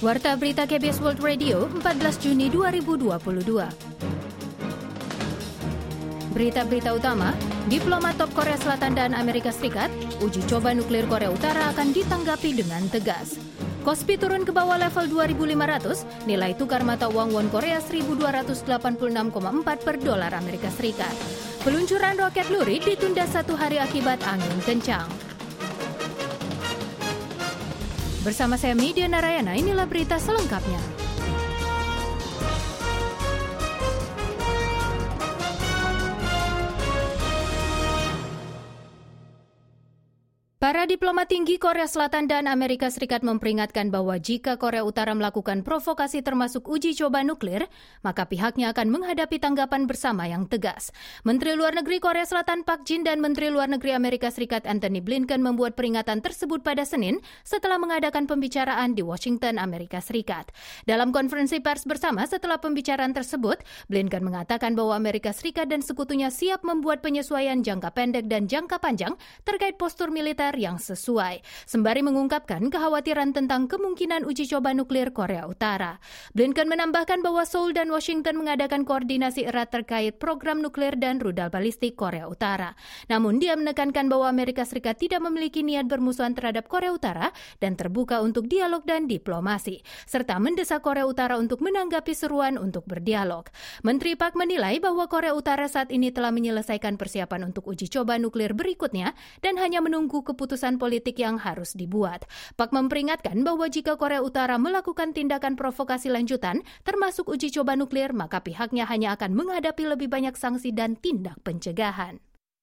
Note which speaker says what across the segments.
Speaker 1: Warta Berita KBS World Radio, 14 Juni 2022. Berita-berita utama, diplomat top Korea Selatan dan Amerika Serikat, uji coba nuklir Korea Utara akan ditanggapi dengan tegas. Kospi turun ke bawah level 2.500, nilai tukar mata uang won Korea 1.286,4 per dolar Amerika Serikat. Peluncuran roket lurik ditunda 1 hari akibat angin kencang. Bersama saya Media Narayana, inilah berita selengkapnya. Para diplomat tinggi Korea Selatan dan Amerika Serikat memperingatkan bahwa jika Korea Utara melakukan provokasi termasuk uji coba nuklir, maka pihaknya akan menghadapi tanggapan bersama yang tegas. Menteri Luar Negeri Korea Selatan Park Jin dan Menteri Luar Negeri Amerika Serikat Antony Blinken membuat peringatan tersebut pada Senin setelah mengadakan pembicaraan di Washington, Amerika Serikat. Dalam konferensi pers bersama setelah pembicaraan tersebut, Blinken mengatakan bahwa Amerika Serikat dan sekutunya siap membuat penyesuaian jangka pendek dan jangka panjang terkait postur militer yang sesuai, sembari mengungkapkan kekhawatiran tentang kemungkinan uji coba nuklir Korea Utara. Blinken menambahkan bahwa Seoul dan Washington mengadakan koordinasi erat terkait program nuklir dan rudal balistik Korea Utara. Namun dia menekankan bahwa Amerika Serikat tidak memiliki niat bermusuhan terhadap Korea Utara dan terbuka untuk dialog dan diplomasi, serta mendesak Korea Utara untuk menanggapi seruan untuk berdialog. Menteri Park menilai bahwa Korea Utara saat ini telah menyelesaikan persiapan untuk uji coba nuklir berikutnya dan hanya menunggu keputusan politik yang harus dibuat. Park memperingatkan bahwa jika Korea Utara melakukan tindakan provokasi lanjutan, termasuk uji coba nuklir, maka pihaknya hanya akan menghadapi lebih banyak sanksi dan tindak pencegahan.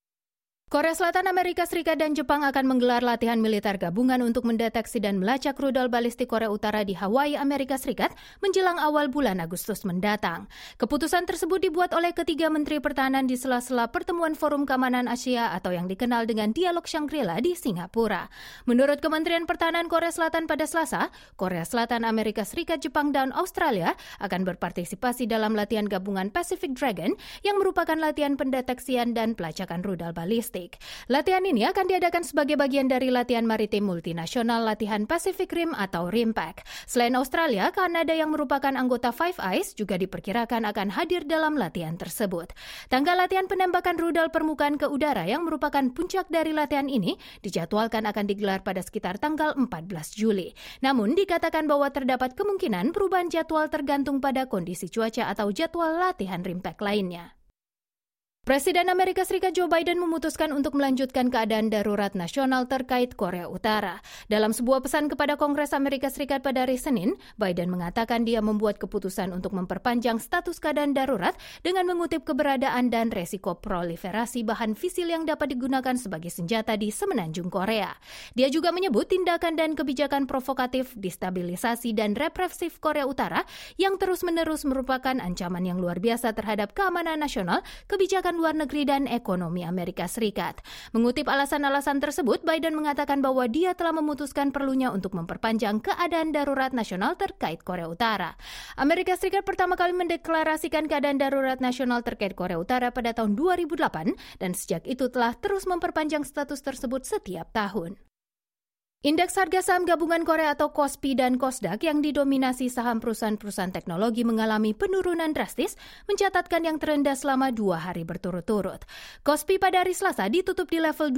Speaker 1: Korea Selatan, Amerika Serikat, dan Jepang akan menggelar latihan militer gabungan untuk mendeteksi dan melacak rudal balistik Korea Utara di Hawaii, Amerika Serikat menjelang awal bulan Agustus mendatang. Keputusan tersebut dibuat oleh ketiga Menteri Pertahanan di sela-sela pertemuan Forum Keamanan Asia atau yang dikenal dengan Dialog Shangri-La di Singapura. Menurut Kementerian Pertahanan Korea Selatan pada Selasa, Korea Selatan, Amerika Serikat, Jepang, dan Australia akan berpartisipasi dalam latihan gabungan Pacific Dragon yang merupakan latihan pendeteksian dan pelacakan rudal balistik. Latihan ini akan diadakan sebagai bagian dari latihan maritim multinasional latihan Pacific Rim atau RIMPAC. Selain Australia, Kanada yang merupakan anggota Five Eyes juga diperkirakan akan hadir dalam latihan tersebut. Tanggal latihan penembakan rudal permukaan ke udara yang merupakan puncak dari latihan ini dijadwalkan akan digelar pada sekitar tanggal 14 Juli. Namun dikatakan bahwa terdapat kemungkinan perubahan jadwal tergantung pada kondisi cuaca atau jadwal latihan RIMPAC lainnya. Presiden Amerika Serikat Joe Biden memutuskan untuk melanjutkan keadaan darurat nasional terkait Korea Utara. Dalam sebuah pesan kepada Kongres Amerika Serikat pada hari Senin, Biden mengatakan dia membuat keputusan untuk memperpanjang status keadaan darurat dengan mengutip keberadaan dan resiko proliferasi bahan fisil yang dapat digunakan sebagai senjata di semenanjung Korea. Dia juga menyebut tindakan dan kebijakan provokatif, destabilisasi, dan represif Korea Utara yang terus-menerus merupakan ancaman yang luar biasa terhadap keamanan nasional, kebijakan luar negeri dan ekonomi Amerika Serikat. Mengutip alasan-alasan tersebut, Biden mengatakan bahwa dia telah memutuskan perlunya untuk memperpanjang keadaan darurat nasional terkait Korea Utara. Amerika Serikat pertama kali mendeklarasikan keadaan darurat nasional terkait Korea Utara pada tahun 2008 dan sejak itu telah terus memperpanjang status tersebut setiap tahun. Indeks harga saham gabungan Korea atau KOSPI dan KOSDAQ yang didominasi saham perusahaan-perusahaan teknologi mengalami penurunan drastis, mencatatkan yang terendah selama 2 hari berturut-turut. KOSPI pada hari Selasa ditutup di level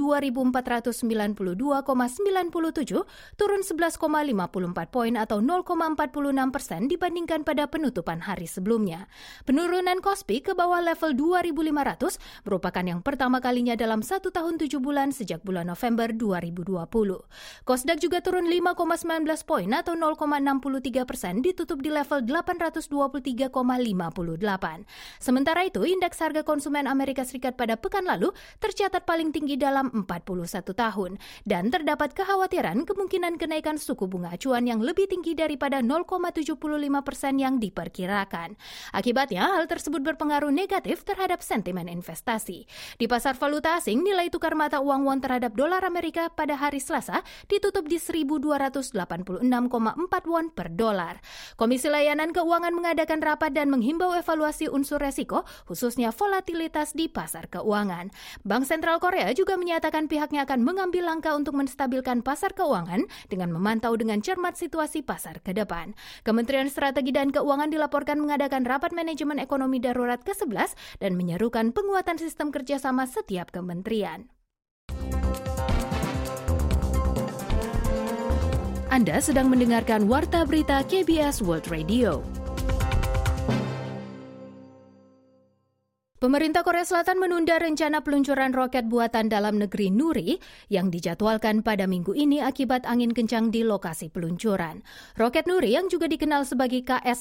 Speaker 1: 2.492,97, turun 11,54 poin atau 0,46% dibandingkan pada penutupan hari sebelumnya. Penurunan KOSPI ke bawah level 2.500 merupakan yang pertama kalinya dalam 1 tahun 7 bulan sejak bulan November 2020. KOSDAQ juga turun 5,19 poin atau 0,63% ditutup di level 823,58. Sementara itu, indeks harga konsumen Amerika Serikat pada pekan lalu tercatat paling tinggi dalam 41 tahun dan terdapat kekhawatiran kemungkinan kenaikan suku bunga acuan yang lebih tinggi daripada 0,75% yang diperkirakan. Akibatnya, hal tersebut berpengaruh negatif terhadap sentimen investasi. Di pasar valuta asing, nilai tukar mata uang won terhadap dolar Amerika pada hari Selasa ditutup di 1.286,4 won per dolar. Komisi Layanan Keuangan mengadakan rapat dan menghimbau evaluasi unsur resiko, khususnya volatilitas di pasar keuangan. Bank Sentral Korea juga menyatakan pihaknya akan mengambil langkah untuk menstabilkan pasar keuangan dengan memantau dengan cermat situasi pasar ke depan. Kementerian Strategi dan Keuangan dilaporkan mengadakan rapat manajemen ekonomi darurat ke-11 dan menyerukan penguatan sistem kerjasama setiap kementerian. Anda sedang mendengarkan Warta Berita KBS World Radio. Pemerintah Korea Selatan menunda rencana peluncuran roket buatan dalam negeri Nuri yang dijadwalkan pada minggu ini akibat angin kencang di lokasi peluncuran. Roket Nuri yang juga dikenal sebagai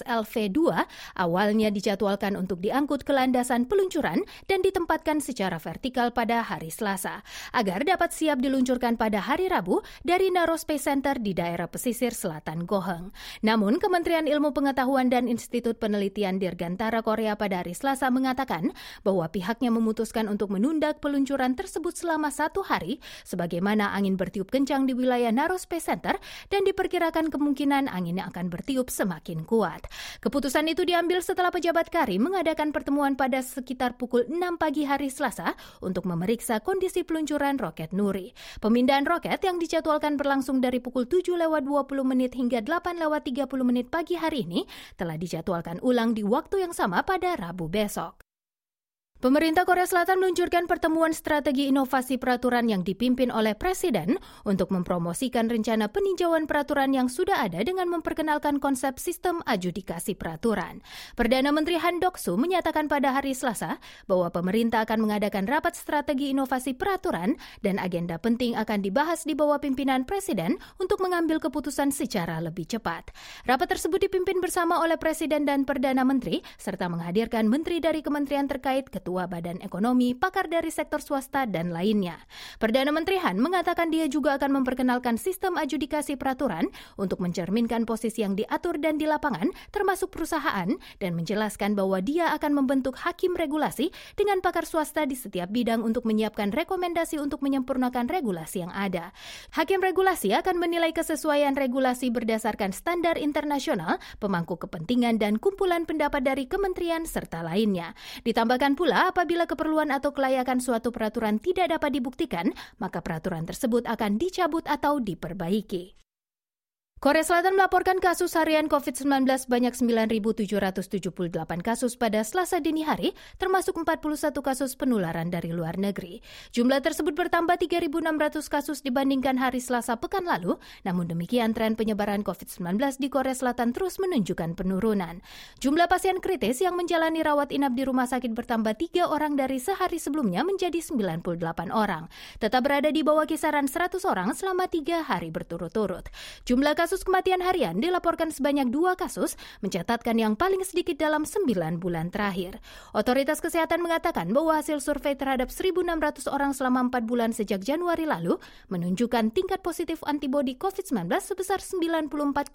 Speaker 1: KSLV-2 awalnya dijadwalkan untuk diangkut ke landasan peluncuran dan ditempatkan secara vertikal pada hari Selasa agar dapat siap diluncurkan pada hari Rabu dari Naro Space Center di daerah pesisir selatan Goheung. Namun, Kementerian Ilmu Pengetahuan dan Institut Penelitian Dirgantara Korea pada hari Selasa mengatakan bahwa pihaknya memutuskan untuk menunda peluncuran tersebut selama 1 hari sebagaimana angin bertiup kencang di wilayah Naro Space Center dan diperkirakan kemungkinan angin akan bertiup semakin kuat. Keputusan itu diambil setelah pejabat KARI mengadakan pertemuan pada sekitar pukul 6 pagi hari Selasa untuk memeriksa kondisi peluncuran roket Nuri. Pemindahan roket yang dijadwalkan berlangsung dari pukul 7:20 hingga 8:30 pagi hari ini telah dijadwalkan ulang di waktu yang sama pada Rabu besok. Pemerintah Korea Selatan meluncurkan pertemuan strategi inovasi peraturan yang dipimpin oleh Presiden untuk mempromosikan rencana peninjauan peraturan yang sudah ada dengan memperkenalkan konsep sistem adjudikasi peraturan. Perdana Menteri Han Dok-soo menyatakan pada hari Selasa bahwa pemerintah akan mengadakan rapat strategi inovasi peraturan dan agenda penting akan dibahas di bawah pimpinan Presiden untuk mengambil keputusan secara lebih cepat. Rapat tersebut dipimpin bersama oleh Presiden dan Perdana Menteri serta menghadirkan menteri dari kementerian terkait, ketua Badan Ekonomi, pakar dari sektor swasta, dan lainnya. Perdana Menteri Han mengatakan dia juga akan memperkenalkan sistem adjudikasi peraturan untuk mencerminkan posisi yang diatur dan di lapangan, termasuk perusahaan, dan menjelaskan bahwa dia akan membentuk hakim regulasi dengan pakar swasta di setiap bidang untuk menyiapkan rekomendasi untuk menyempurnakan regulasi yang ada. Hakim regulasi akan menilai kesesuaian regulasi berdasarkan standar internasional, pemangku kepentingan, dan kumpulan pendapat dari kementerian serta lainnya. Ditambahkan pula, apabila keperluan atau kelayakan suatu peraturan tidak dapat dibuktikan, maka peraturan tersebut akan dicabut atau diperbaiki. Korea Selatan melaporkan kasus harian COVID-19 banyak 9.778 kasus pada Selasa dini hari, termasuk 41 kasus penularan dari luar negeri. Jumlah tersebut bertambah 3.600 kasus dibandingkan hari Selasa pekan lalu, namun demikian tren penyebaran COVID-19 di Korea Selatan terus menunjukkan penurunan. Jumlah pasien kritis yang menjalani rawat inap di rumah sakit bertambah 3 orang dari sehari sebelumnya menjadi 98 orang, tetap berada di bawah kisaran 100 orang selama 3 hari berturut-turut. Jumlah kasus kematian harian dilaporkan sebanyak 2 kasus, mencatatkan yang paling sedikit dalam 9 bulan terakhir. Otoritas Kesehatan mengatakan bahwa hasil survei terhadap 1.600 orang selama 4 bulan sejak Januari lalu menunjukkan tingkat positif antibodi COVID-19 sebesar 94,9%.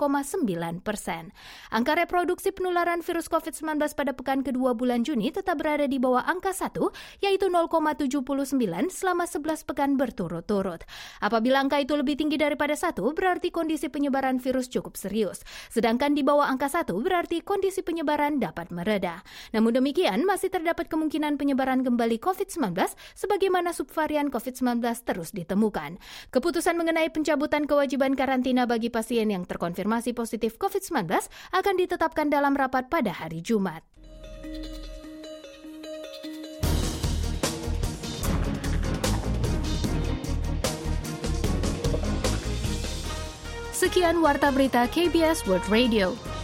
Speaker 1: Angka reproduksi penularan virus COVID-19 pada pekan kedua bulan Juni tetap berada di bawah angka 1, yaitu 0,79 selama 11 pekan berturut-turut. Apabila angka itu lebih tinggi daripada 1, berarti kondisi penyebaran virus cukup serius. Sedangkan di bawah angka 1 berarti kondisi penyebaran dapat mereda. Namun demikian, masih terdapat kemungkinan penyebaran kembali COVID-19 sebagaimana subvarian COVID-19 terus ditemukan. Keputusan mengenai pencabutan kewajiban karantina bagi pasien yang terkonfirmasi positif COVID-19 akan ditetapkan dalam rapat pada hari Jumat. Sekian Warta Berita KBS World Radio.